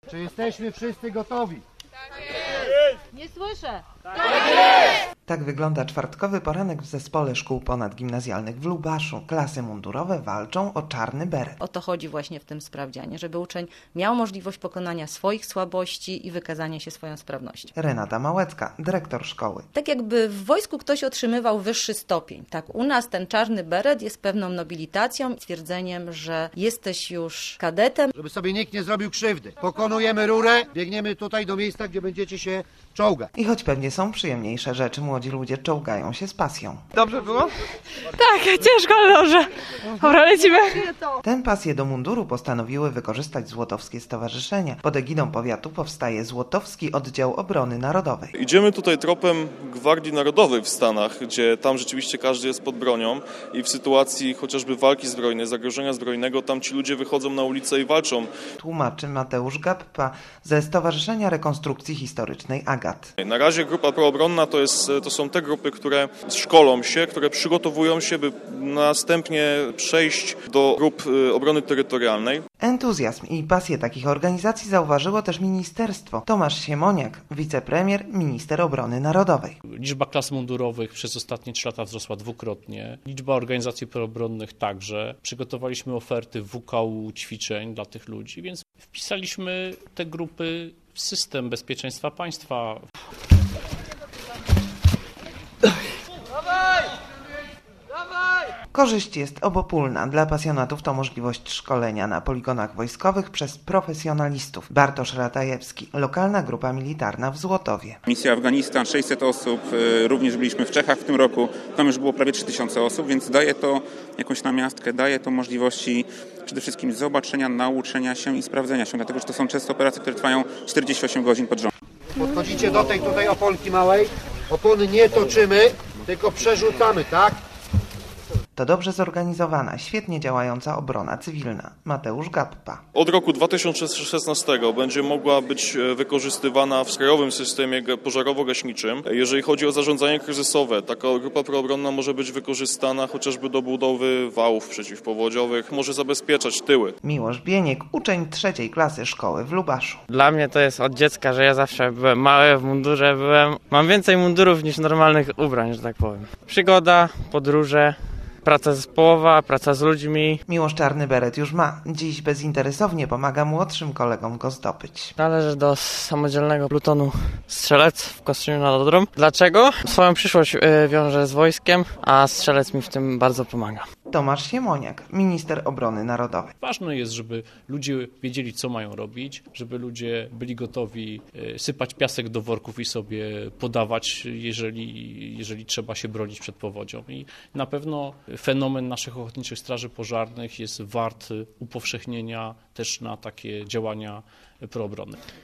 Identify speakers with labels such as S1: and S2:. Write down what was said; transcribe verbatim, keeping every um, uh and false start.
S1: Czy jesteśmy wszyscy gotowi?
S2: Tak jest! Nie słyszę!
S3: Tak jest! Tak wygląda czwartkowy poranek w zespole szkół ponadgimnazjalnych w Lubaszu. Klasy mundurowe walczą o czarny beret.
S4: O to chodzi właśnie w tym sprawdzianie, żeby uczeń miał możliwość pokonania swoich słabości i wykazania się swoją sprawnością.
S3: Renata Małecka, dyrektor szkoły.
S4: Tak jakby w wojsku ktoś otrzymywał wyższy stopień. Tak u nas ten czarny beret jest pewną nobilitacją, twierdzeniem, że jesteś już kadetem.
S1: Żeby sobie nikt nie zrobił krzywdy. Pokonujemy rurę, biegniemy tutaj do miejsca, gdzie będziecie się czołgać.
S3: I choć pewnie są przyjemniejsze rzeczy, młodzi ludzie czołgają się z pasją.
S5: Dobrze było?
S6: Tak, ciężko, ale dobrze. Dobra, lecimy.
S3: Tę pasję do munduru postanowiły wykorzystać złotowskie stowarzyszenia. Pod egidą powiatu powstaje Złotowski Oddział Obrony Narodowej.
S7: Idziemy tutaj tropem Gwardii Narodowej w Stanach, gdzie tam rzeczywiście każdy jest pod bronią i w sytuacji chociażby walki zbrojnej, zagrożenia zbrojnego, tam ci ludzie wychodzą na ulicę i walczą.
S3: Tłumaczy Mateusz Gappa ze Stowarzyszenia Rekonstrukcji Historycznej AGAT.
S7: Na razie grupa proobronna to, jest, to są te grupy, które szkolą się, które przygotowują się, by następnie przejść do grup obrony terytorialnej.
S3: Entuzjazm i pasję takich organizacji zauważyło też ministerstwo. Tomasz Siemoniak, wicepremier, minister obrony narodowej.
S8: Liczba klas mundurowych przez ostatnie trzy lata wzrosła dwukrotnie. Liczba organizacji proobronnych także. Przygotowaliśmy oferty W K U ćwiczeń dla tych ludzi, więc wpisaliśmy te grupy w system bezpieczeństwa państwa.
S3: Korzyść jest obopólna. Dla pasjonatów to możliwość szkolenia na poligonach wojskowych przez profesjonalistów. Bartosz Ratajewski, lokalna grupa militarna w Złotowie.
S9: Misja Afganistan, sześćset osób, również byliśmy w Czechach w tym roku, tam już było prawie trzy tysiące osób, więc daje to jakąś namiastkę, daje to możliwości przede wszystkim zobaczenia, nauczenia się i sprawdzenia się, dlatego że to są często operacje, które trwają czterdzieści osiem godzin pod rząd.
S1: Podchodzicie do tej tutaj oponki małej, opony nie toczymy, tylko przerzucamy, tak?
S3: To dobrze zorganizowana, świetnie działająca obrona cywilna. Mateusz Gappa.
S7: Od roku dwa tysiące szesnastego będzie mogła być wykorzystywana w krajowym systemie pożarowo-gaśniczym. Jeżeli chodzi o zarządzanie kryzysowe, taka grupa proobronna może być wykorzystana chociażby do budowy wałów przeciwpowodziowych, może zabezpieczać tyły.
S3: Miłosz Bieniek, uczeń trzeciej klasy szkoły w Lubaszu.
S5: Dla mnie to jest od dziecka, że ja zawsze byłem mały, w mundurze byłem. Mam więcej mundurów niż normalnych ubrań, że tak powiem. Przygoda, podróże. Praca zespołowa, praca z ludźmi.
S3: Miłosz czarny beret już ma. Dziś bezinteresownie pomaga młodszym kolegom go zdobyć.
S5: Należę do samodzielnego plutonu strzelec w Kostrzyniu nad Odrą. Dlaczego? Swoją przyszłość wiążę z wojskiem, a strzelec mi w tym bardzo pomaga.
S3: Tomasz Siemoniak, minister obrony narodowej.
S8: Ważne jest, żeby ludzie wiedzieli, co mają robić, żeby ludzie byli gotowi sypać piasek do worków i sobie podawać, jeżeli, jeżeli trzeba się bronić przed powodzią. I na pewno fenomen naszych ochotniczych straży pożarnych jest wart upowszechnienia też na takie działania proobronne.